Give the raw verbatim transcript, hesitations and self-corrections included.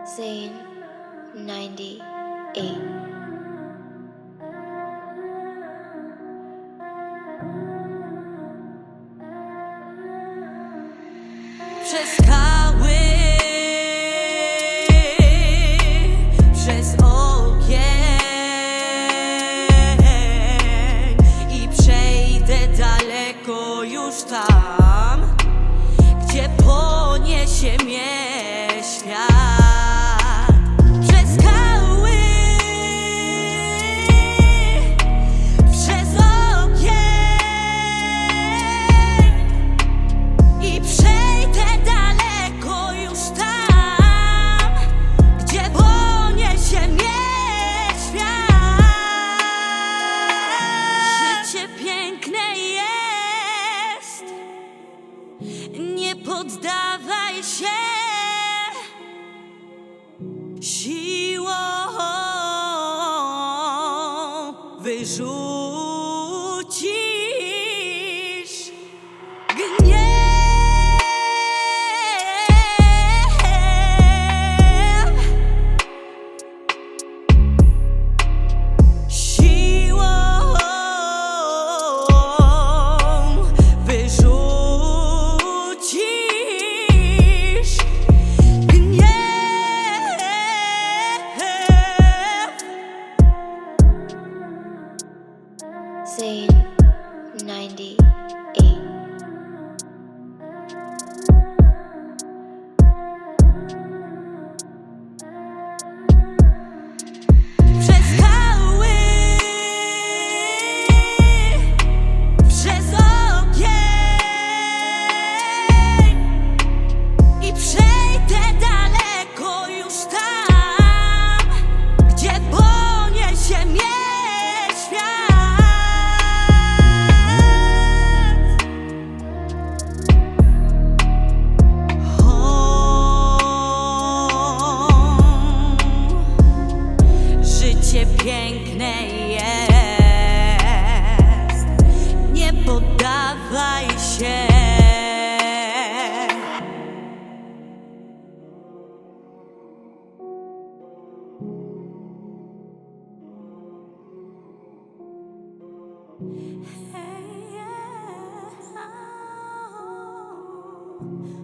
Zane ninety-eight. Przez skały, przez ogień i przejdę daleko już tam, gdzie poniesie mnie świat. Przez skały, przez ogień i przejdę daleko już tam, gdzie poniesie mnie świat. Życie piękne jest, nie poddawaj się siłą, wyrzucisz gniew. Siłą wyrzucisz gniew. Zane ninety-eight. Przez skały, przez ogień i przejdę daleko już tam, gdzie poniesie mnie świat. O, życie piękne jest, nie poddawaj się. Hey, yeah.